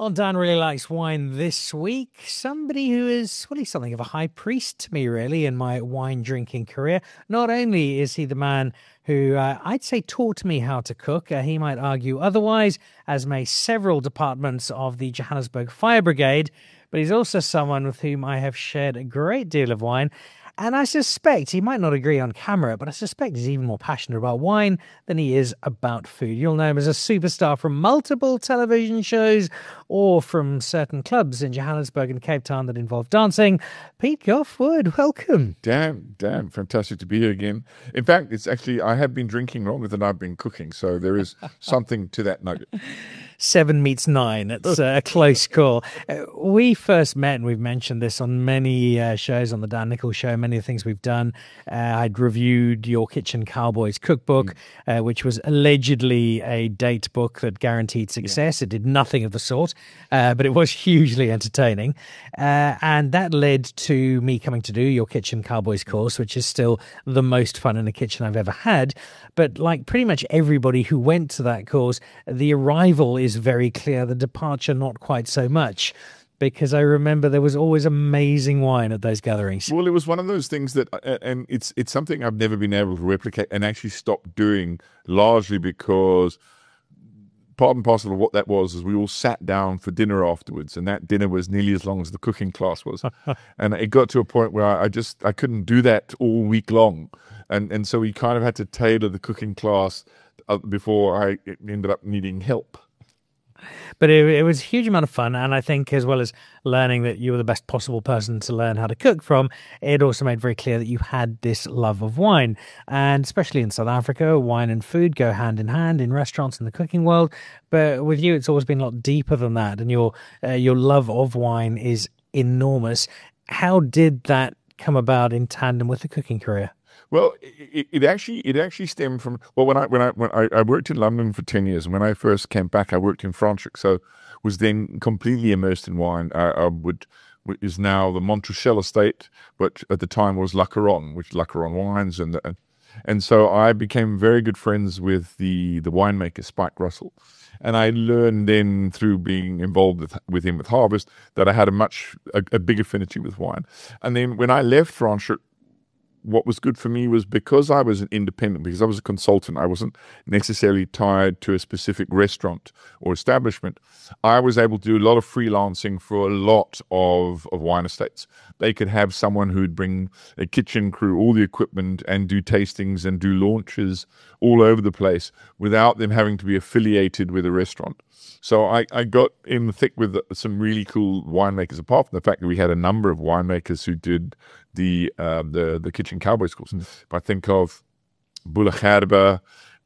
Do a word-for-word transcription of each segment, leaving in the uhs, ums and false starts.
On Dan Really Likes Wine this week, somebody who is, well, he's something of a high priest to me, really, in my wine drinking career. Not only is he the man who uh, I'd say taught me how to cook, uh, he might argue otherwise, as may several departments of the Johannesburg Fire Brigade, but he's also someone with whom I have shared a great deal of wine. And I suspect, he might not agree on camera, but I suspect he's even more passionate about wine than he is about food. You'll know him as a superstar from multiple television shows or from certain clubs in Johannesburg and Cape Town that involve dancing. Pete Goffwood, welcome. Dan, Dan, fantastic to be here again. In fact, it's actually, I have been drinking longer than I've been cooking, so there is something to that nugget. Seven meets nine. It's a close call. Uh, we first met, and we've mentioned this on many uh, shows on the Dan Nichols Show, many of the things we've done. Uh, I'd reviewed your Kitchen Cowboys cookbook, mm. uh, which was allegedly a date book that guaranteed success. Yeah. It did nothing of the sort, uh, but it was hugely entertaining. Uh, and that led to me coming to do your Kitchen Cowboys course, which is still the most fun in a kitchen I've ever had. But like pretty much everybody who went to that course, the arrival is very clear, the departure not quite so much, because I remember there was always amazing wine at those gatherings. Well, it was one of those things that, and it's it's something I've never been able to replicate and actually stopped doing, largely because part and parcel of what that was is we all sat down for dinner afterwards, and that dinner was nearly as long as the cooking class was. And it got to a point where I just I couldn't do that all week long, and and so we kind of had to tailor the cooking class before I ended up needing help. But it, it was a huge amount of fun, and I think as well as learning that you were the best possible person to learn how to cook from, it also made very clear that you had this love of wine. And especially in South Africa, wine and food go hand in hand in restaurants and the cooking world. But with you, it's always been a lot deeper than that, and your uh, your love of wine is enormous. How did that come about in tandem with the cooking career? Well, it, it actually it actually stemmed from well when I when I when I, I worked in London for ten years, and when I first came back, I worked in Franschhoek, so was then completely immersed in wine. I, I would is now the Montrachel estate, but at the time was La Couronne, which La Couronne wines, and and and so I became very good friends with the the winemaker Spike Russell, and I learned then through being involved with, with him with Harvest that I had a much a, a big affinity with wine. And then when I left Franschhoek, what was good for me was because I was an independent, because I was a consultant, I wasn't necessarily tied to a specific restaurant or establishment. I was able to do a lot of freelancing for a lot of, of wine estates. They could have someone who'd bring a kitchen crew, all the equipment, and do tastings and do launches all over the place without them having to be affiliated with a restaurant. So I, I got in thick with some really cool winemakers, apart from the fact that we had a number of winemakers who did the uh, the, the Kitchen Cowboys course. Mm. If I think of Bula Gerber,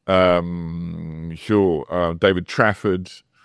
um, sure, uh, David Trafford,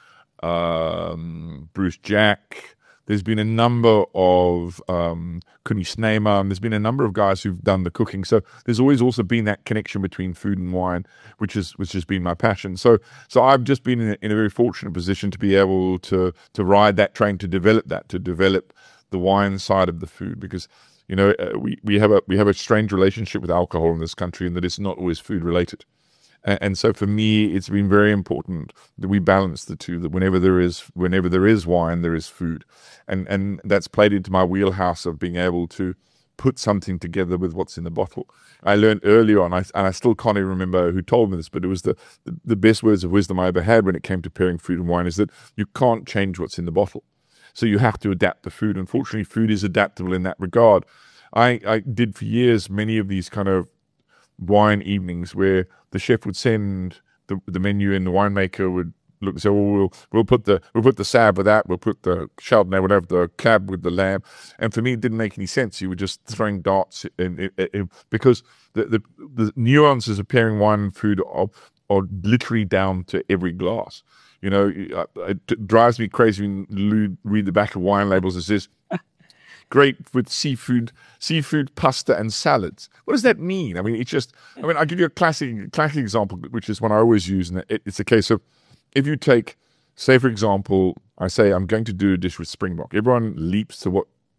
um, Bruce Jack. There's been a number of um, Connie Sneeman. There's been a number of guys who've done the cooking. So there's always also been that connection between food and wine, which is which has been my passion. So so I've just been in a, in a very fortunate position to be able to to ride that train, to develop that, to develop the wine side of the food, because you know uh, we we have a we have a strange relationship with alcohol in this country, in that it's not always food related. And so for me, it's been very important that we balance the two, that whenever there is whenever there is wine, there is food. And and that's played into my wheelhouse of being able to put something together with what's in the bottle. I learned early on, I, and I still can't even remember who told me this, but it was the, the, the best words of wisdom I ever had when it came to pairing food and wine, is that you can't change what's in the bottle. So you have to adapt the food. Unfortunately, food is adaptable in that regard. I, I did for years many of these kind of wine evenings where the chef would send the the menu, and the winemaker would look and say, "Well, we'll we'll put the we'll put the Sauv with that, we'll put the Chardonnay, whatever, the Cab with the lamb." And for me, it didn't make any sense. You were just throwing darts in, in, in, because the, the the nuances of pairing wine and food are are literally down to every glass. You know, it drives me crazy when you read the back of wine labels. It says, great with seafood, seafood, pasta, and salads. What does that mean? I mean, it's just, I mean, I'll give you a classic, classic example, which is one I always use. And it, it's a case of, if you take, say, for example, I say, I'm going to do a dish with springbok. Everyone leaps to what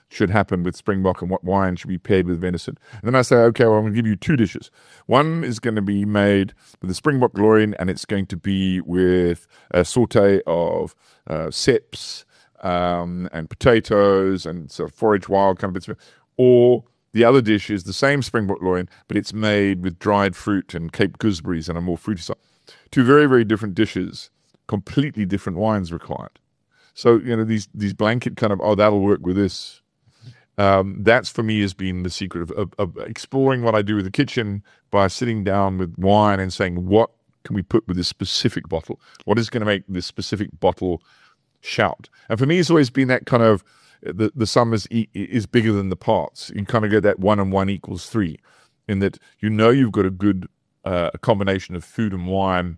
should happen with Springbok and what wine should be paired with venison. And then I say, okay, well, I'm going to give you two dishes. One is going to be made with the Springbok loin, and it's going to be with a saute of uh, seps um, and potatoes and sort of forage wild kind of bits. Or the other dish is the same Springbok loin, but it's made with dried fruit and Cape gooseberries and a more fruity side. Two very, very different dishes, completely different wines required. So, you know, these these blanket kind of, oh, that'll work with this. Um, that's, for me, has been the secret of, of, of exploring what I do with the kitchen by sitting down with wine and saying, what can we put with this specific bottle? What is going to make this specific bottle shout? And for me, it's always been that kind of, the, the sum is, is bigger than the parts. You kind of get that one and one equals three, in that you know you've got a good uh, combination of food and wine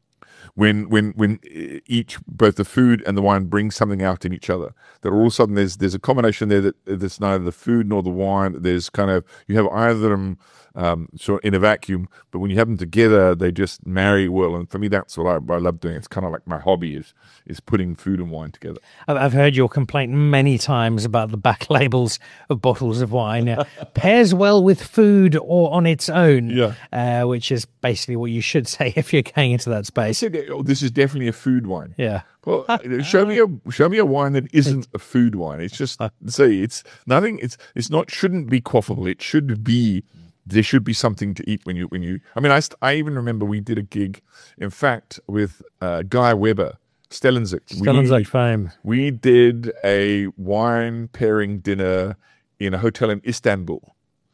when when when each, both the food and the wine, bring something out in each other. That all of a sudden there's there's a combination there that there's neither the food nor the wine. There's kind of, you have either of them um, sort of in a vacuum, but when you have them together, they just marry well. And for me, that's what I, I love doing. It's kind of like my hobby is is putting food and wine together. I've heard your complaint many times about the back labels of bottles of wine. Uh, pairs well with food or on its own, Yeah. uh, which is basically what you should say if you're going into that I space. said, oh, this is definitely a food wine. Yeah. Well, show me a show me a wine that isn't a food wine. It's just, see, it's nothing. It's it's not, shouldn't be quaffable. It should be, there should be something to eat when you when you. I mean, I I even remember we did a gig, in fact, with uh, Guy Weber, Stellenzik. Stellenzik fame. We did a wine pairing dinner in a hotel in Istanbul,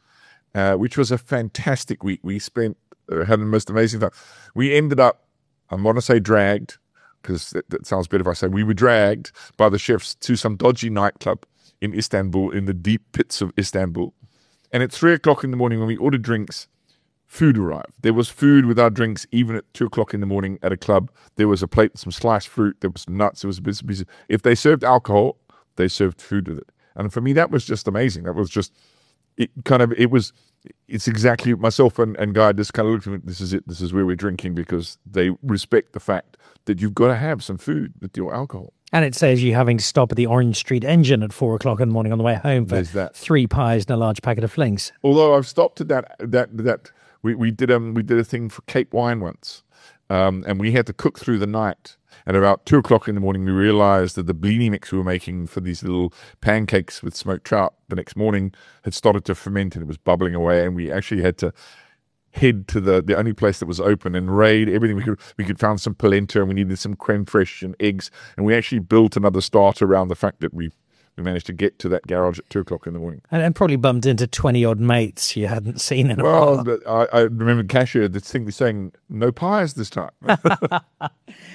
uh, which was a fantastic week. We spent uh, had the most amazing time. We ended up, I want to say dragged, because that, that sounds better if I say we were dragged by the chefs to some dodgy nightclub in Istanbul, in the deep pits of Istanbul. And at three o'clock in the morning, when we ordered drinks, food arrived. There was food with our drinks, even at two o'clock in the morning at a club. There was a plate with some sliced fruit. There was some nuts. There was a bit of piece. If they served alcohol, they served food with it. And for me, that was just amazing. That was just, it kind of, it was, it's exactly, myself and, and Guy just kind of looked at it, this is it, this is where we're drinking, because they respect the fact that you've got to have some food with your alcohol. And it says you having to stop at the Orange Street Engine at four o'clock in the morning on the way home for There's that. three pies and a large packet of flings. Although I've stopped at that, that, that, we, we did um we did a thing for Cape Wine once, um, and we had to cook through the night. And about two o'clock in the morning, we realized that the blini mix we were making for these little pancakes with smoked trout the next morning had started to ferment, and it was bubbling away. And we actually had to head to the, the only place that was open and raid everything we could. We could find some polenta, and we needed some creme fraiche and eggs. And we actually built another starter around the fact that we we managed to get to that garage at two o'clock in the morning. And, and probably bumped into twenty odd mates you hadn't seen in a Well, while. but I, I remember cashier distinctly saying, no pies this time. Uh,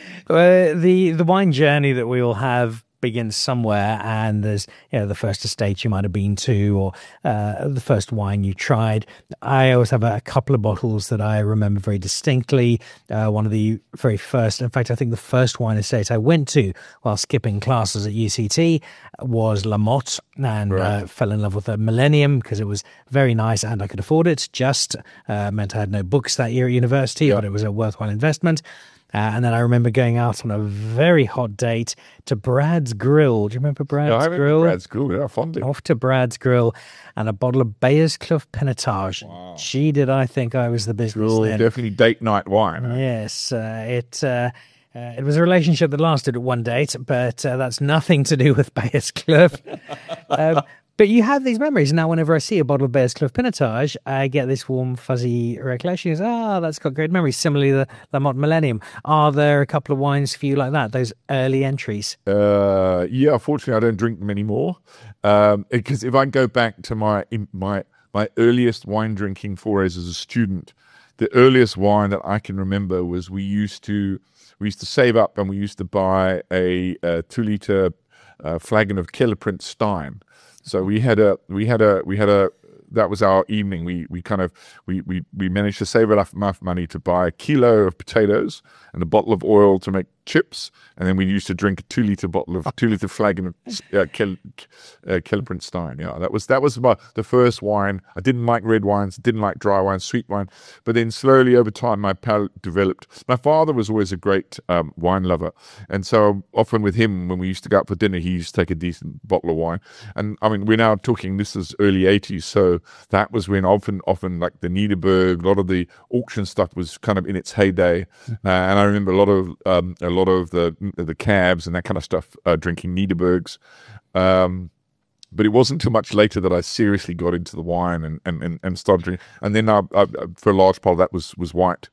the the wine journey that we all have begins somewhere, and there's, you know, the first estate you might have been to, or uh, the first wine you tried. I always have a couple of bottles that I remember very distinctly. Uh, one of the very first, in fact, I think the first wine estate I went to while skipping classes at U C T was La Motte, and Right. uh, fell in love with the Millennium because it was very nice and I could afford it. Just uh, meant I had no books that year at university, Yeah. but it was a worthwhile investment. Uh, and then I remember going out on a very hot date to Brad's Grill. Do you remember Brad's Yeah, I remember Grill? Brad's Grill, yeah, fondly. Off to Brad's Grill and a bottle of Bayerskloof Pinotage. Wow. Gee, did I think I was the business Grill, then. definitely date night wine. Yes, uh, it uh, uh, it was a relationship that lasted at one date, but uh, that's nothing to do with Bayerskloof. um, But you have these memories. Now, whenever I see a bottle of Bayerskloof Pinotage, I get this warm, fuzzy recollection. It's, ah, that's got great memories. Similarly, the La Motte Millennium. Are there a couple of wines for you like that, those early entries? Uh, yeah, fortunately, I don't drink them anymore. Um, because if I go back to my in- my my earliest wine drinking forays as a student, the earliest wine that I can remember was we used to we used to save up and we used to buy a, a two liter uh, flagon of Kellerprint Stein. So we had a we had a we had a that was our evening. We we kind of we we, we managed to save enough enough money to buy a kilo of potatoes and a bottle of oil to make chips, and then we used to drink a two liter bottle of two liter flagon of uh, Kel, uh, Kellerbrunn Stein. Yeah, that was that was my, the first wine. I didn't like red wines, didn't like dry wine, sweet wine, but then slowly over time my palate developed. My father was always a great um, wine lover, and so often with him when we used to go out for dinner, he used to take a decent bottle of wine. And I mean, we're now talking, this is early eighties, so that was when often often like the Niederberg, a lot of the auction stuff was kind of in its heyday, uh, and I remember a lot of um, a lot of the the cabs and that kind of stuff uh, drinking Niederbergs. Um, but it wasn't too much later that I seriously got into the wine and and, and, and started drinking. And then I, I, for a large part of that was was white.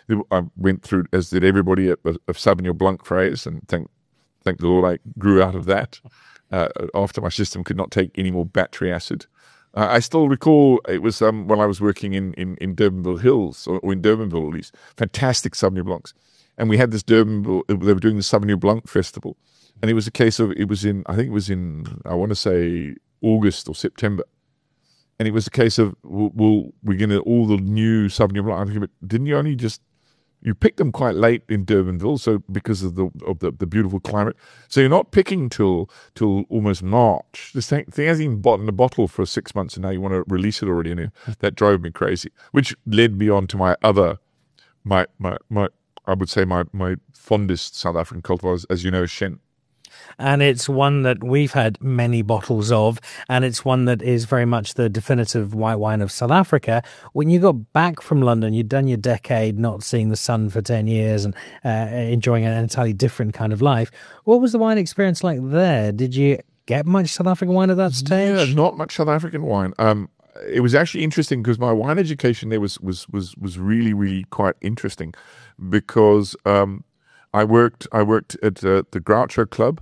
I went through, as did everybody, a, a Sauvignon Blanc phase, and thank thank the Lord I grew out of that uh, after my system could not take any more battery acid. Uh, I still recall it was um, when I was working in, in, in Durbanville Hills, or, or in Durbanville, these fantastic Sauvignon Blancs. And we had this Durbanville, they were doing the Sauvignon Blanc Festival. And it was a case of, it was in, I think it was in, I want to say August or September. And it was a case of, well, well we're going to, all the new Sauvignon Blanc. I think, but didn't you only just, you picked them quite late in Durbanville, so because of the of the, the beautiful climate. So you're not picking till till almost March. This thing, thing hasn't even bought in a bottle for six months, and now you want to release it already. And that drove me crazy, which led me on to my other, my my my, I would say my my fondest South African cultivar, as you know, Shen. And it's one that we've had many bottles of, and it's one that is very much the definitive white wine of South Africa. When you got back from London, you'd done your decade not seeing the sun for ten years and uh, enjoying an entirely different kind of life. What was the wine experience like there? Did you get much South African wine at that stage? Yeah, not much South African wine. Um, it was actually interesting because my wine education there was was was was really really quite interesting, because um, I worked I worked at uh, the Groucho Club.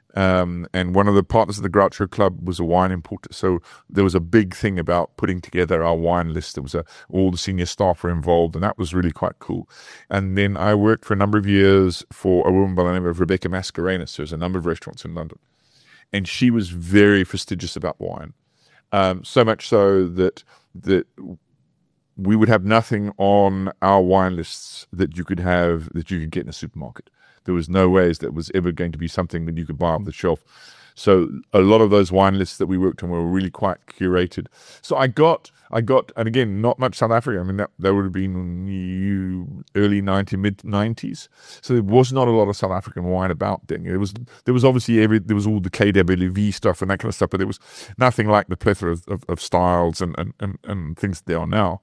Um, and one of the partners of the Groucho Club was a wine importer. So there was a big thing about putting together our wine list. There was a, all the senior staff were involved, and that was really quite cool. And then I worked for a number of years for a woman by the name of Rebecca Mascarenas. There's a number of restaurants in London. And she was very fastidious about wine. Um, so much so that that we would have nothing on our wine lists that you could have, that you could get in a supermarket. There was no ways that was ever going to be something that you could buy off the shelf. So a lot of those wine lists that we worked on were really quite curated. So I got, I got, and again, not much South Africa. I mean, that, that would have been you early nineties, mid nineties. So there was not a lot of South African wine about then. There was, there was obviously every, there was all the K W V stuff and that kind of stuff, but there was nothing like the plethora of, of, of styles and, and, and, and things that there are now.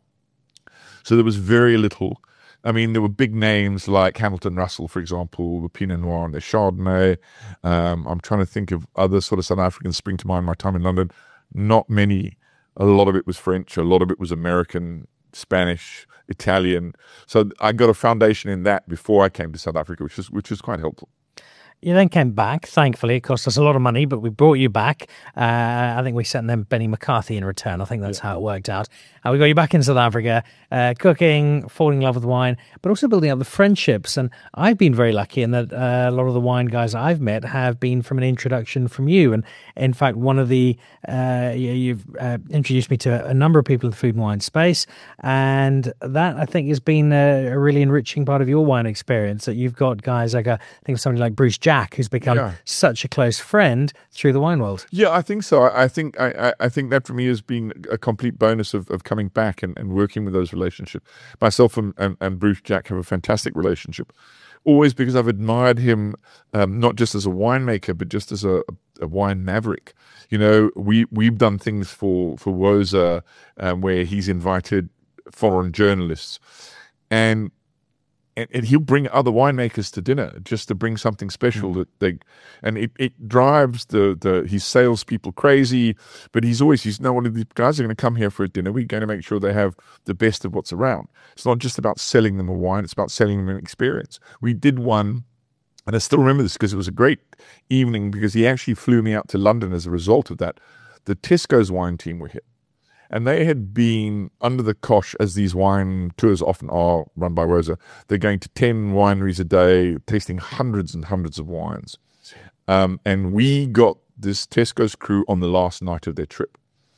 So there was very little. I mean, there were big names like Hamilton Russell, for example, the Pinot Noir and the Chardonnay. Um, I'm trying to think of other sort of South Africans spring to mind my time in London. Not many. A lot of it was French. A lot of it was American, Spanish, Italian. So I got a foundation in that before I came to South Africa, which is which is quite helpful. You then came back. Thankfully, it cost us a lot of money, but we brought you back. Uh, I think we sent them Benny McCarthy in return. I think that's yeah. how it worked out. And we got you back in South Africa, uh, cooking, falling in love with wine, but also building up the friendships. And I've been very lucky in that uh, a lot of the wine guys I've met have been from an introduction from you. And in fact, one of the, uh, you've uh, introduced me to a number of people in the food and wine space. And that, I think, has been a, a really enriching part of your wine experience, that you've got guys like, a, I think of somebody like Bruce Jack, who's become yeah. such a close friend through the wine world. Yeah, I think so. I think I, I think that for me has been a complete bonus of, of coming back and, and working with those relationships. Myself and, and, and Bruce Jack have a fantastic relationship. Always because I've admired him, um, not just as a winemaker, but just as a, a wine maverick. You know, we, we've done things for, for Woza um, where he's invited foreign journalists. And And, and he'll bring other winemakers to dinner just to bring something special mm. that they, and it, it drives the, the his salespeople crazy. But he's always he's no one of these guys are going to come here for a dinner. We're going to make sure they have the best of what's around. It's not just about selling them a wine; it's about selling them an experience. We did one, and I still remember this because it was a great evening because he actually flew me out to London as a result of that. The Tesco's wine team were here. And they had been under the cosh, as these wine tours often are run by Woza. They're going to ten wineries a day, tasting hundreds and hundreds of wines. Um, and we got this Tesco's crew on the last night of their trip.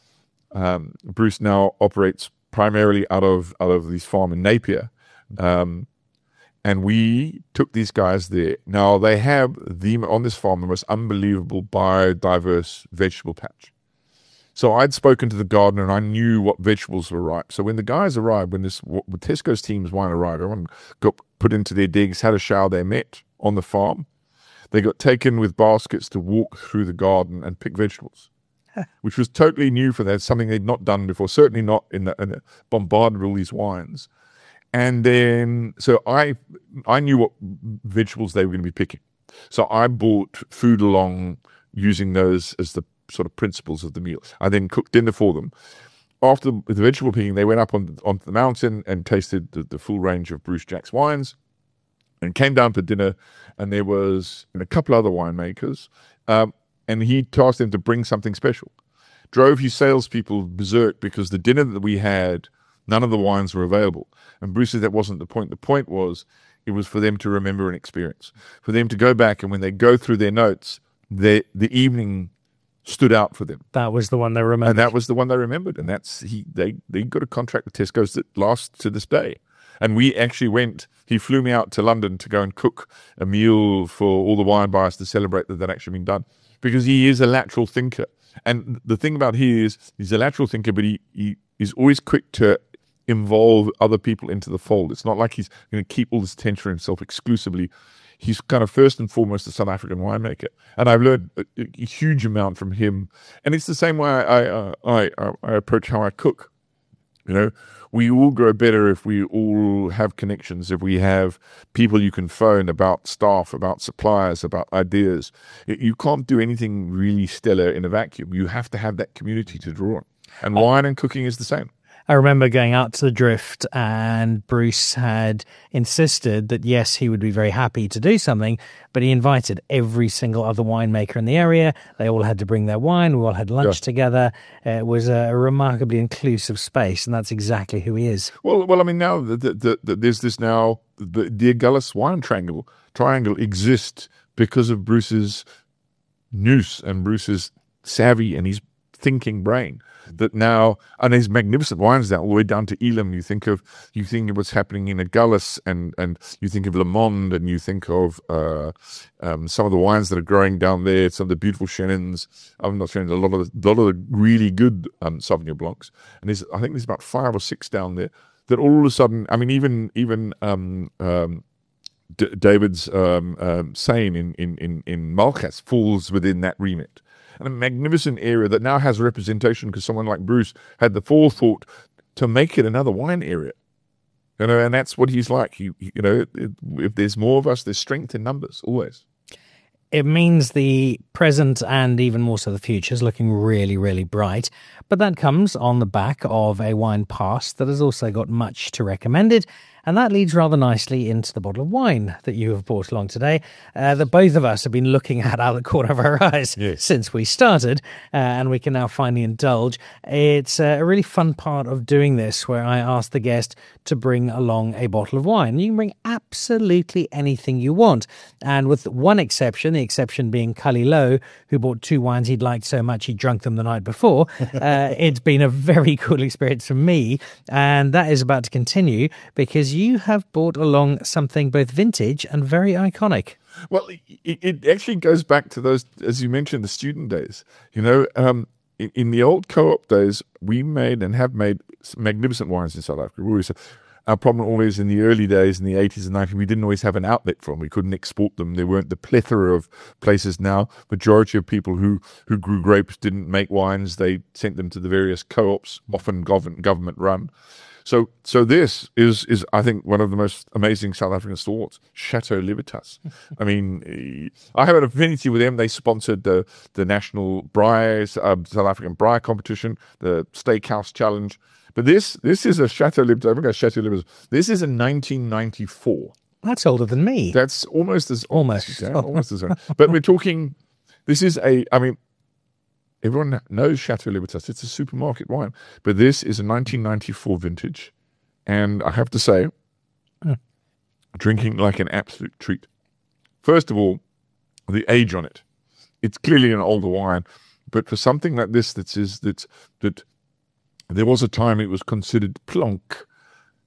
Um, Bruce now operates primarily out of out of this farm in Napier. Um, and we took these guys there. Now, they have the on this farm the most unbelievable biodiverse vegetable patch. So I'd spoken to the gardener, and I knew what vegetables were ripe. So when the guys arrived, when this when Tesco's team's wine arrived, everyone got put into their digs, had a shower, they met on the farm. They got taken with baskets to walk through the garden and pick vegetables, which was totally new for them, something they'd not done before, certainly not in the, in the bombarded with all these wines. And then, so I I knew what vegetables they were going to be picking. So I bought food along using those as the sort of principles of the meal. I then cooked dinner for them. After the, the vegetable picking, they went up on onto the mountain and tasted the, the full range of Bruce Jack's wines, and came down for dinner. And there was and a couple other winemakers, um, and he tasked them to bring something special. Drove his salespeople berserk because the dinner that we had, none of the wines were available. And Bruce said that wasn't the point. The point was it was for them to remember an experience, for them to go back, and when they go through their notes, they, the evening stood out for them. That was the one they remembered. And that was the one they remembered. And that's he they, they got a contract with Tesco's that lasts to this day. And we actually went, he flew me out to London to go and cook a meal for all the wine buyers to celebrate that that actually been done. Because he is a lateral thinker. And the thing about he is, he's a lateral thinker, but he, he is always quick to involve other people into the fold. It's not like he's going to keep all this attention for himself exclusively. He's kind of first and foremost a South African winemaker. And I've learned a, a huge amount from him. And it's the same way I, uh, I, I, I approach how I cook. You know, we all grow better if we all have connections, if we have people you can phone about staff, about suppliers, about ideas. You can't do anything really stellar in a vacuum. You have to have that community to draw on. And wine and cooking is the same. I remember going out to the Drift, and Bruce had insisted that, yes, he would be very happy to do something, but he invited every single other winemaker in the area. They all had to bring their wine. We all had lunch yeah. together. Uh, it was a remarkably inclusive space, and that's exactly who he is. Well, well, I mean, now the, the, the, there's this now, the, the Agulhas wine triangle, triangle exists because of Bruce's nous and Bruce's savvy and his thinking brain. That now, and there's magnificent wines down all the way down to Elam. You think of you think of what's happening in Agulhas, and and you think of Le Monde, and you think of uh, um, some of the wines that are growing down there. Some of the beautiful Chenin's. I'm not saying a lot of the, a lot of the really good um, Sauvignon Blancs, and there's I think there's about five or six down there that all of a sudden. I mean, even even um, um, D- David's um, um, Seine in in in in Malchus falls within that remit. And a magnificent area that now has representation because someone like Bruce had the forethought to make it another wine area. You know, and that's what he's like. He, you know, if there's more of us, there's strength in numbers, always. It means the present and even more so the future is looking really, really bright. But that comes on the back of a wine past that has also got much to recommend it. And that leads rather nicely into the bottle of wine that you have brought along today, uh, that both of us have been looking at out of the corner of our eyes yes. since we started, uh, and we can now finally indulge. It's uh, a really fun part of doing this where I ask the guest to bring along a bottle of wine. You can bring absolutely anything you want. And with one exception, the exception being Cully Lowe, who bought two wines he'd liked so much he drunk them the night before, uh, it's been a very cool experience for me. And that is about to continue because you have brought along something both vintage and very iconic. Well, it, it actually goes back to those, as you mentioned, the student days. You know, um, in, in the old co-op days, we made and have made magnificent wines in South Africa. We always, our problem always in the early days, in the eighties and nineties, we didn't always have an outlet for them. We couldn't export them. There weren't the plethora of places now. Majority of people who, who grew grapes didn't make wines. They sent them to the various co-ops, often government, government run. So, so this is, is I think, one of the most amazing South African stalwarts, Chateau Libertas. I mean, I have an affinity with them. They sponsored the the national braai, uh, South African braai competition, the Steakhouse Challenge. But this this is a Chateau Libertas. I think a Chateau Libertas. This is in nineteen ninety-four. That's older than me. That's almost as almost yeah, almost as old. But we're talking. This is a. I mean. Everyone knows Chateau Libertas. It's a supermarket wine. But this is a nineteen ninety-four vintage. And I have to say, mm. drinking like an absolute treat. First of all, the age on it. It's clearly an older wine. But for something like this, that is, that's, that there was a time it was considered plonk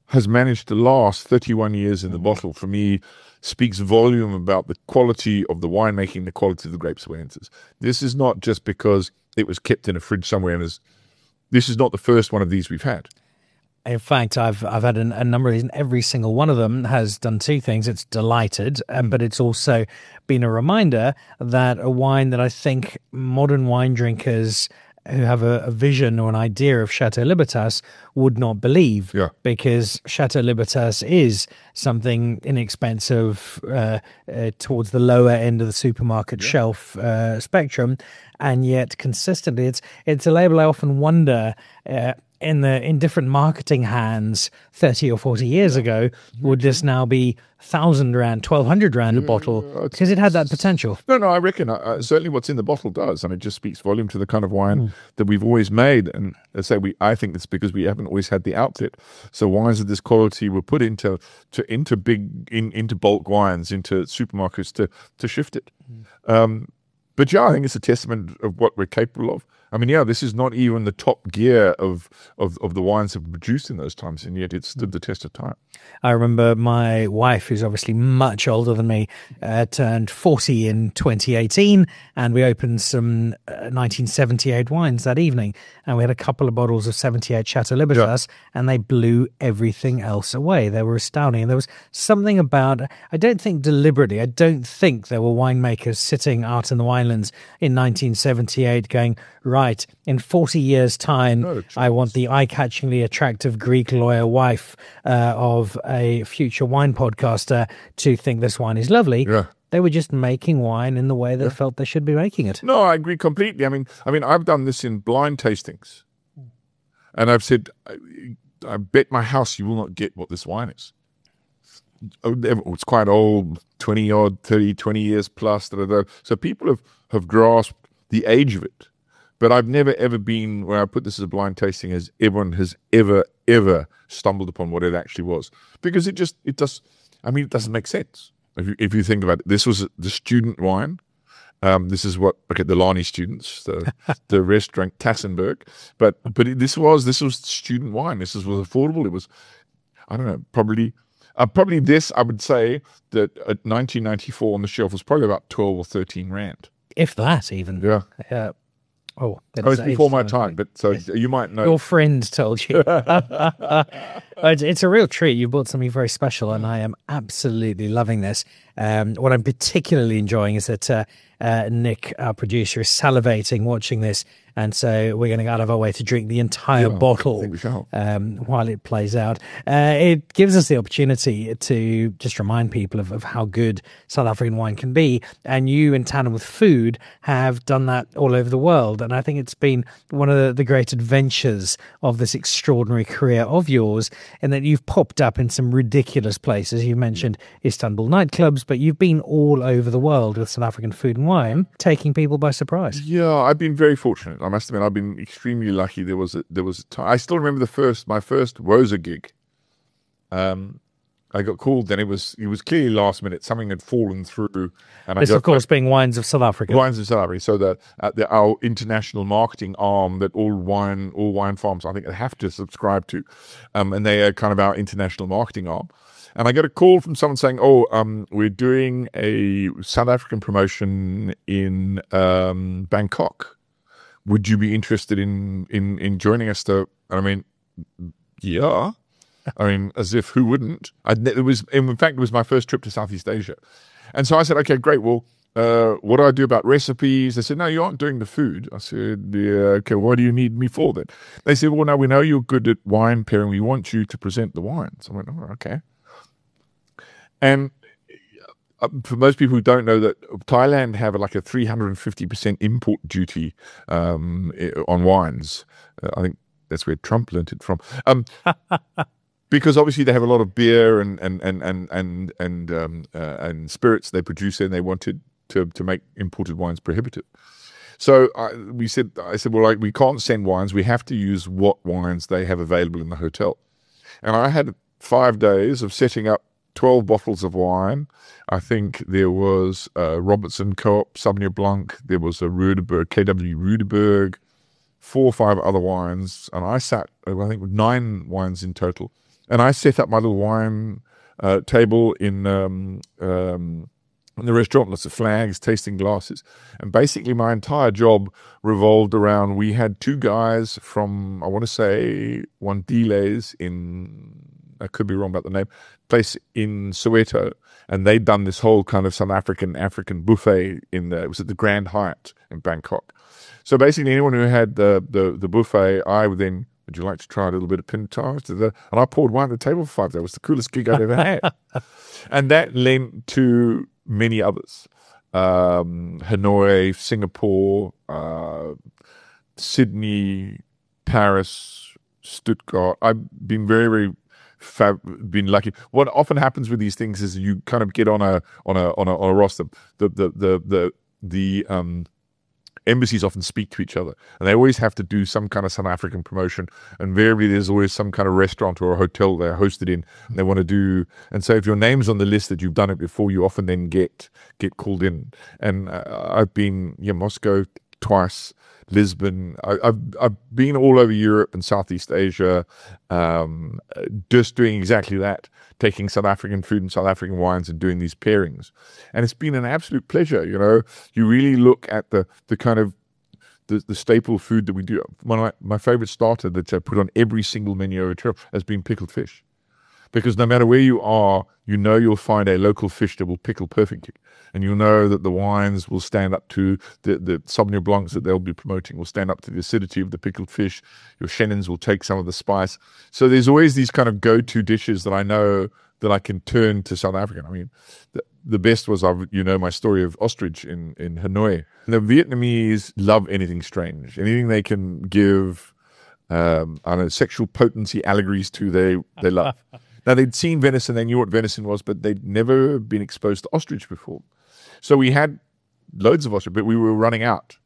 has managed to last thirty-one years in the bottle, for me, speaks volume about the quality of the winemaking, the quality of the grapes it enters. This is not just because it was kept in a fridge somewhere, and is, this is not the first one of these we've had. In fact, I've I've had a, a number of these, and every single one of them has done two things. It's delighted, um, but it's also been a reminder that a wine that I think modern wine drinkers who have a, a vision or an idea of Chateau Libertas would not believe, Yeah. because Chateau Libertas is something inexpensive uh, uh, towards the lower end of the supermarket yeah. shelf uh, spectrum, and yet consistently, it's it's a label I often wonder. Uh, in the in different marketing hands thirty or forty years ago, would this now be thousand rand, twelve hundred rand a bottle, because it had that potential? No, no, I reckon uh, certainly what's in the bottle does, and it just speaks volume to the kind of wine mm. that we've always made. And I say we, I think it's because we haven't always had the outlet. So wines of this quality were put into to into big in, into bulk wines, into supermarkets to to shift it. Mm. Um, but yeah, I think it's a testament of what we're capable of. I mean, yeah, this is not even the top gear of, of, of the wines that were produced in those times, and yet it stood the test of time. I remember my wife, who's obviously much older than me, uh, turned forty in twenty eighteen, and we opened some uh, nineteen seventy-eight wines that evening, and we had a couple of bottles of seventy-eight Chateau Libertas, yeah. and they blew everything else away. They were astounding, and there was something about, I don't think deliberately, I don't think there were winemakers sitting out in the winelands in nineteen seventy-eight going, right, in forty years' time, no, I want the eye-catchingly attractive Greek lawyer wife uh, of a future wine podcaster to think this wine is lovely. Yeah. They were just making wine in the way they yeah. felt they should be making it. No, I agree completely. I mean, I mean, I've done this in blind tastings, and I've said, I, I bet my house you will not get what this wine is. It's quite old, twenty odd, thirty, twenty years plus. Da, da, da. So people have, have grasped the age of it. But I've never, ever been, where I put this as a blind tasting, as everyone has ever, ever stumbled upon what it actually was. Because it just, it does, I mean, it doesn't make sense. If you, if you think about it, this was the student wine. Um, this is what, okay, the Lani students, the, the rest drank Tassenberg. But but it, this was, this was student wine. This was, was affordable. It was, I don't know, probably, uh, probably this, I would say that at nineteen ninety-four on the shelf was probably about twelve or thirteen rand. If that even. Yeah. Yeah. Oh, oh, it's before my time, but so yes. you might know. Your friend told you. it's, it's a real treat. You bought something very special, and I am absolutely loving this. Um, what I'm particularly enjoying is that uh, uh, Nick, our producer, is salivating watching this, and so we're going to go out of our way to drink the entire yeah, bottle I think we shall. Um, while it plays out. Uh, it gives us the opportunity to just remind people of, of how good South African wine can be, and you, in tandem with food, have done that all over the world, and I think it's been one of the, the great adventures of this extraordinary career of yours, in that you've popped up in some ridiculous places. You mentioned Istanbul nightclubs, but you've been all over the world with South African food and wine, taking people by surprise. Yeah, I've been very fortunate. I must admit, I've been extremely lucky. There was a, there was a time. I still remember the first, my first Woza gig. Um, I got called, and it was it was clearly last minute. Something had fallen through, and this, I got, of course, being Wines of South Africa. Wines of South Africa. So that uh, the, our international marketing arm that all wine all wine farms, I think, have to subscribe to, um, and they are kind of our international marketing arm. And I got a call from someone saying, "Oh, um, we're doing a South African promotion in um, Bangkok. Would you be interested in in in joining us?" To, and I mean, yeah. I mean, as if who wouldn't? I'd, it was, in fact, it was my first trip to Southeast Asia, and so I said, "Okay, great. Well, uh, what do I do about recipes?" They said, "No, you aren't doing the food." I said, "Yeah, okay. What do you need me for then?" They said, "Well, no, we know you're good at wine pairing. We want you to present the wines." I went, "Oh, okay." And for most people who don't know that, Thailand have like a three hundred fifty percent import duty um, on wines. Uh, I think that's where Trump learned it from. Um, because obviously they have a lot of beer and and and and and and, um, uh, and spirits they produce, and they wanted to to make imported wines prohibitive. So I, we said, I said, well, like, we can't send wines. We have to use what wines they have available in the hotel. And I had five days of setting up twelve bottles of wine. I think there was a Robertson Co-op Sauvignon Blanc. There was a Rudeberg, K W Rudeberg, four or five other wines. And I sat, I think, with nine wines in total. and I set up my little wine uh, table in um, um, in the restaurant, lots of flags, tasting glasses. And basically my entire job revolved around, we had two guys from, I want to say, Wandiles in, I could be wrong about the name, place in Soweto. And they'd done this whole kind of South African, African buffet in the, it was at the Grand Hyatt in Bangkok. So basically anyone who had the, the, the buffet, I would then, would you like to try a little bit of pintage? And I poured wine at the table for five. That was the coolest gig I'd ever had. And that led to many others. Um, Hanoi, Singapore, uh, Sydney, Paris, Stuttgart. I've been very, very fab, been lucky. What often happens with these things is you kind of get on a on a on a, on a roster. The the the the the um embassies often speak to each other, and they always have to do some kind of South African promotion, and invariably there's always some kind of restaurant or a hotel they're hosted in, and they want to do, and so if your name's on the list that you've done it before, you often then get get called in. And uh, I've been, yeah, Moscow twice, Lisbon, I, I've I've been all over Europe and Southeast Asia, um, just doing exactly that, taking South African food and South African wines and doing these pairings. And it's been an absolute pleasure. You know, you really look at the, the kind of the, the staple food that we do. One of my, my favorite starter that I put on every single menu over travel has been pickled fish. Because no matter where you are, you know you'll find a local fish that will pickle perfectly. And you'll know that the wines will stand up to the, the Sauvignon Blancs that they'll be promoting, will stand up to the acidity of the pickled fish. Your Chennons will take some of the spice. So there's always these kind of go-to dishes that I know that I can turn to South African. I mean, the, the best was, I've, you know, my story of ostrich in, in Hanoi. And the Vietnamese love anything strange, anything they can give, um, I don't know, sexual potency allegories to, they, they love. Now, they'd seen venison, they knew what venison was, but they'd never been exposed to ostrich before. So we had loads of ostrich, but we were running out.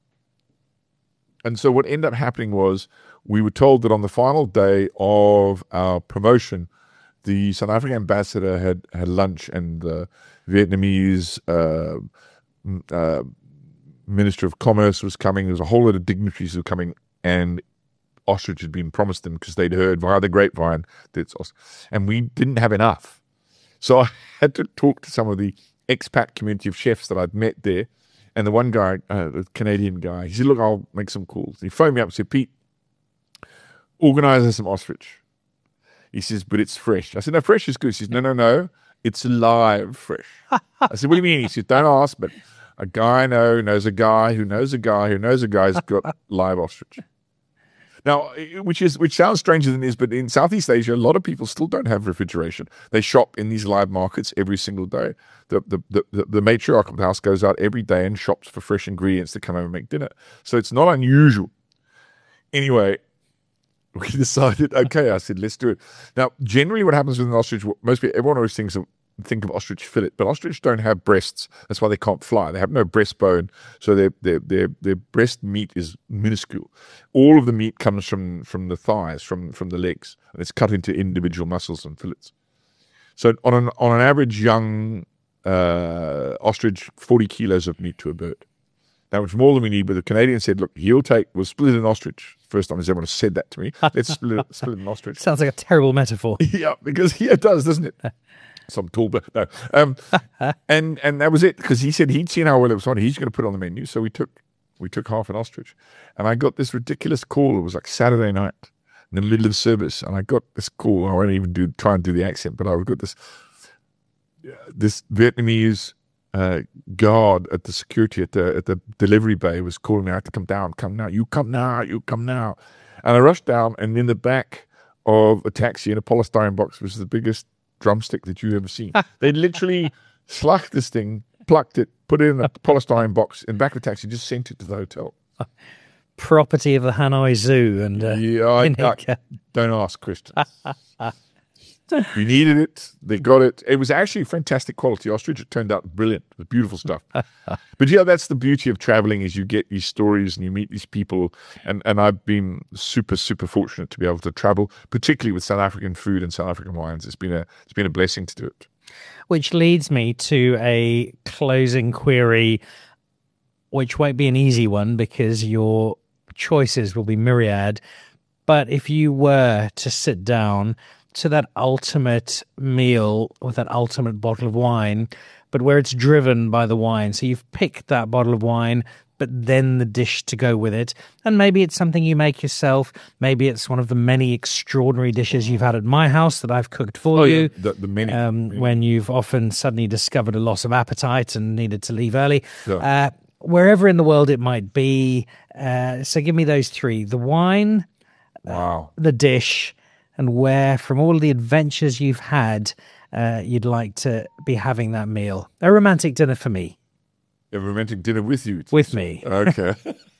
And so what ended up happening was, we were told that on the final day of our promotion, the South African ambassador had, had lunch, and the Vietnamese uh, uh, Minister of Commerce was coming. There was a whole lot of dignitaries who were coming, and ostrich had been promised them because they'd heard via the grapevine that it's ostrich. And we didn't have enough. So I had to talk to some of the expat community of chefs that I'd met there. And the one guy, uh, the Canadian guy, he said, look, I'll make some calls. He phoned me up and said, Pete, organize us some ostrich. He says, but it's fresh. I said, no, fresh is good. He says, no, no, no, it's live fresh. I said, what do you mean? He said, don't ask, but a guy I know knows a guy who knows a guy who knows a guy who's got live ostrich. Now, which is which sounds stranger than it is, but in Southeast Asia, a lot of people still don't have refrigeration. They shop in these live markets every single day. The the the, the, the matriarch of the house goes out every day and shops for fresh ingredients to come home and make dinner. So it's not unusual. Anyway, we decided, okay, I said, let's do it. Now, generally what happens with an ostrich, most people, everyone always thinks of, think of ostrich fillet, but ostrich don't have breasts. That's why they can't fly. They have no breastbone, so their their their their breast meat is minuscule. All of the meat comes from from the thighs, from from the legs, and it's cut into individual muscles and fillets. So on an on an average young uh, ostrich, forty kilos of meat to a bird. Now it's more than we need, but the Canadian said, look, he'll take, we'll split an ostrich. First time anyone has said that to me. Let's split, split an ostrich. Sounds like a terrible metaphor. Yeah, because yeah, it does, doesn't it? Some tall, but no. Um, and and that was it, because he said he'd seen how well it was on. He's going to put it on the menu. So we took we took half an ostrich, and I got this ridiculous call. It was like Saturday night in the middle of service, and I got this call. I won't even do try and do the accent, but I got this this Vietnamese uh, guard at the security at the at the delivery bay was calling me out to come down, come now, you come now, you come now, and I rushed down, and in the back of a taxi in a polystyrene box was the biggest drumstick that you've ever seen. They literally slucked this thing, plucked it, put it in a polystyrene box in the back of the taxi, just sent it to the hotel. Property of the Hanoi Zoo. And uh, yeah, I, I, don't ask questions. We needed it. They got it. It was actually fantastic quality ostrich. It turned out brilliant. It was beautiful stuff. But yeah, that's the beauty of traveling, is you get these stories and you meet these people. And, and I've been super, super fortunate to be able to travel, particularly with South African food and South African wines. It's been a, it's been a blessing to do it. Which leads me to a closing query, which won't be an easy one because your choices will be myriad. But if you were to sit down to that ultimate meal with that ultimate bottle of wine, but where it's driven by the wine. So you've picked that bottle of wine, but then the dish to go with it. And maybe it's something you make yourself. Maybe it's one of the many extraordinary dishes you've had at my house that I've cooked for Oh, you. yeah, the, the many, um, many. When you've often suddenly discovered a loss of appetite and needed to leave early. Yeah. Uh, wherever in the world it might be. Uh, so give me those three: the wine, Wow. the dish, and where from all the adventures you've had, uh, you'd like to be having that meal. A romantic dinner for me. A romantic dinner with you. With me. Okay.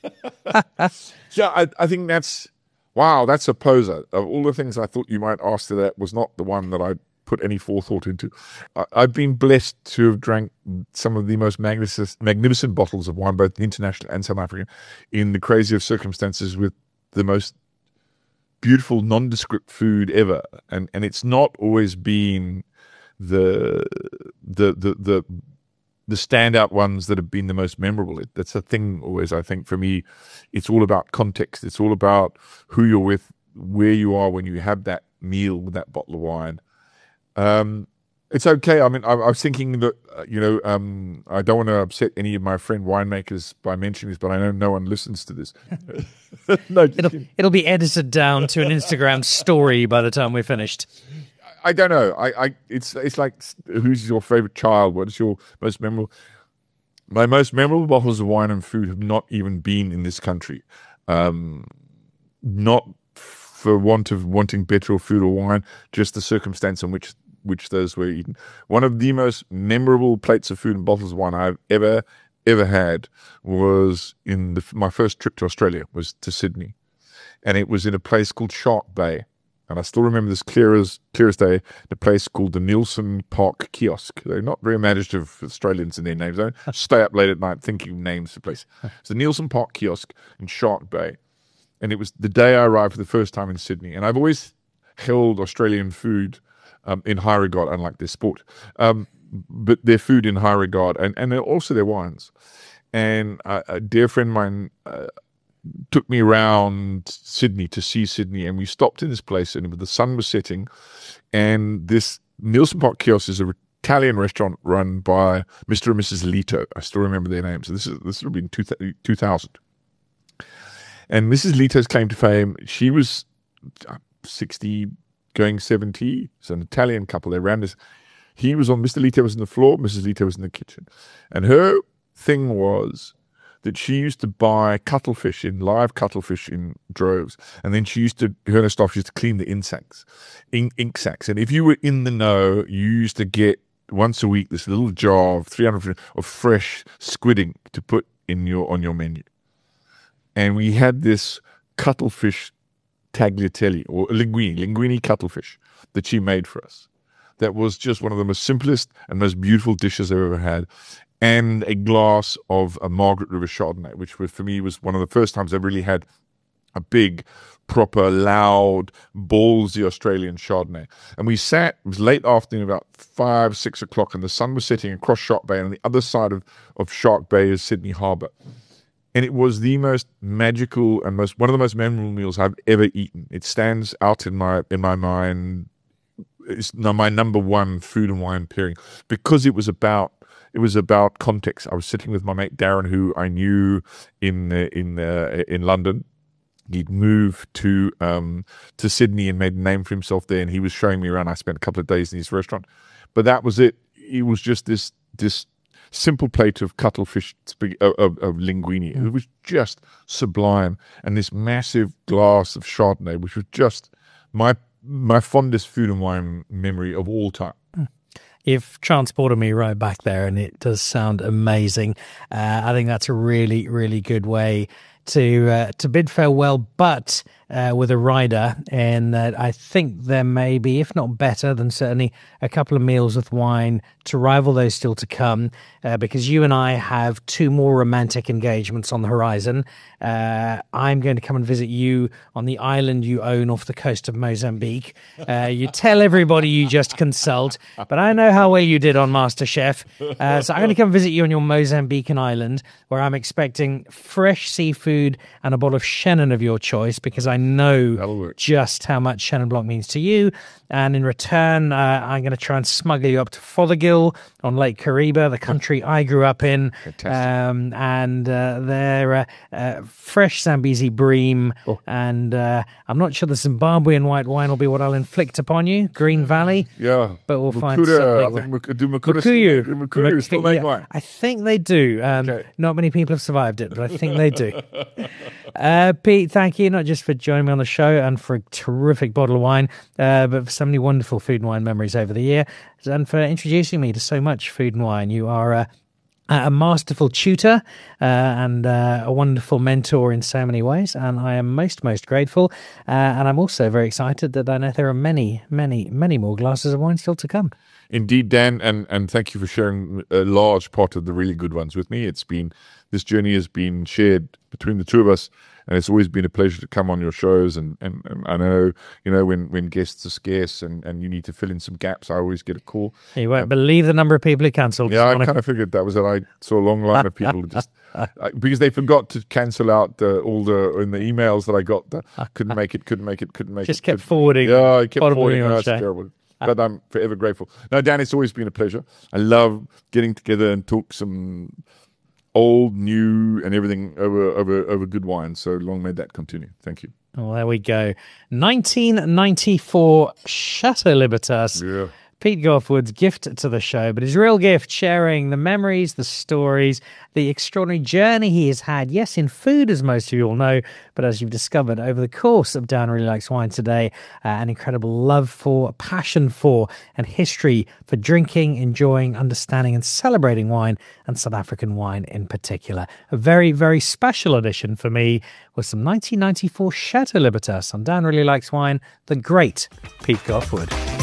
Yeah, I, I think that's, wow, that's a poser. Of all the things I thought you might ask to that was not the one that I put any forethought into. I, I've been blessed to have drank some of the most magnificent, magnificent bottles of wine, both international and South African, in the craziest circumstances with the most beautiful nondescript food ever. And and it's not always been the the the the the standout ones that have been the most memorable. It, that's a thing always, I think, for me. It's all about context. It's all about who you're with, where you are when you have that meal with that bottle of wine. Um, it's okay. I mean, I, I was thinking that, uh, you know, um, I don't want to upset any of my friend winemakers by mentioning this, but I know no one listens to this. No, just It'll, kidding. it'll be edited down to an Instagram story by the time we're finished. I don't know. I, I, it's, it's like, who's your favorite child? What is your most memorable? My most memorable bottles of wine and food have not even been in this country. Um, not for want of wanting better food or wine, just the circumstance in which which those were eaten. One of the most memorable plates of food and bottles of wine I've ever ever had was in the, my first trip to Australia, was to Sydney, and it was in a place called Shark Bay. And I still remember this clear as, clear as day, the place called the Nielsen Park Kiosk. They're not very imaginative Australians in their names. They don't stay up late at night thinking of names for places. It's the Nielsen Park Kiosk in Shark Bay. And it was the day I arrived for the first time in Sydney. And I've always held Australian food um, in high regard, unlike their sport. Um, but their food in high regard, and, and also their wines. And uh, a dear friend of mine uh, took me around Sydney to see Sydney, and we stopped in this place, and the sun was setting, and this Nielsen Park Kiosk is an Italian restaurant run by Mister and Missus Lito. I still remember their names. This is this would have been two thousand. And Missus Lito's claim to fame, she was sixty, going seventy. It's an Italian couple. They ran this. He was on, Mister Lito was on the floor, Missus Lito was in the kitchen. And her thing was that she used to buy cuttlefish in, live cuttlefish in droves. And then she used to, her and her staff used to clean the ink sacks, ink, ink sacks. And if you were in the know, you used to get once a week this little jar of three hundred of fresh squid ink to put in your, on your menu. And we had this cuttlefish tagliatelle, or linguine, linguine cuttlefish that she made for us. That was just one of the most simplest and most beautiful dishes I've ever had. And a glass of a Margaret River Chardonnay, which was, for me, was one of the first times I really had a big, proper, loud, ballsy Australian Chardonnay. And we sat, it was late afternoon, about five, six o'clock, and the sun was setting across Shark Bay, and on the other side of, of Shark Bay is Sydney Harbour. And it was the most magical and most one of the most memorable meals I've ever eaten. It stands out in my in my mind. It's my number one food and wine pairing, because it was about it was about context. I was sitting with my mate Darren, who I knew in uh, in uh, in London. He'd moved to um, to Sydney and made a name for himself there, and he was showing me around. I spent a couple of days in his restaurant, but that was it. It was just this this. simple plate of cuttlefish of, of, of linguine. It was just sublime, and this massive glass of Chardonnay, which was just my my fondest food and wine memory of all time. You've transported me right back there, and it does sound amazing. Uh, I think that's a really, really good way to uh, to bid farewell, but uh, with a rider. And uh, I think there may be, if not better, than certainly a couple of meals with wine to rival those still to come, uh, because you and I have two more romantic engagements on the horizon. Uh, I'm going to come and visit you on the island you own off the coast of Mozambique. Uh, you tell everybody you just consult, but I know how well you did on MasterChef. Uh, so I'm going to come visit you on your Mozambican island, where I'm expecting fresh seafood and a bottle of Chenin of your choice, because I know just how much Chenin Blanc means to you. And in return, uh, I'm going to try and smuggle you up to Fothergill on Lake Kariba, the country I grew up in. Um, and uh, their uh, uh, fresh Zambezi Bream. Oh. And uh, I'm not sure the Zimbabwean white wine will be what I'll inflict upon you, Green Valley. Yeah. But we'll Mukura, find something. I think, do Mukura, Mukuyu. Do Mukuyu still make wine? I think they do. Um, okay. Not many people have survived it, but I think they do. uh, Pete, thank you, not just for joining me on the show and for a terrific bottle of wine, uh, but for so many wonderful food and wine memories over the year, and for introducing me to so much food and wine. You are uh, a masterful tutor uh, and uh, a wonderful mentor in so many ways, and I am most, most grateful. Uh, and I'm also very excited that I know there are many, many, many more glasses of wine still to come. Indeed, Dan, and, and thank you for sharing a large part of the really good ones with me. It's been, this journey has been shared between the two of us, and it's always been a pleasure to come on your shows. And, and, and I know, you know, when, when guests are scarce and, and you need to fill in some gaps, I always get a call. You won't um, believe the number of people who cancelled. Yeah, I kind of figured that was it. I saw a long line of people just uh, because they forgot to cancel out uh, all the in the emails that I got. The, couldn't make it, couldn't make it, couldn't make just it. Just kept couldn't. forwarding. Yeah, I kept forwarding. On No, it's terrible. But I'm forever grateful. No, Dan, it's always been a pleasure. I love getting together and talk some old, new, and everything over over over good wine. So long may that continue. Thank you. Well, there we go. nineteen ninety-four Chateau Libertas. Yeah. Pete Goffwood's gift to the show, but his real gift, sharing the memories, the stories, the extraordinary journey he has had, yes, in food, as most of you all know, but as you've discovered over the course of Dan Really Likes Wine today, uh, an incredible love for, passion for, and history for drinking, enjoying, understanding, and celebrating wine, and South African wine in particular. A very, very special edition for me was some nineteen ninety-four Chateau Libertas on Dan Really Likes Wine, the great Pete Goffwood.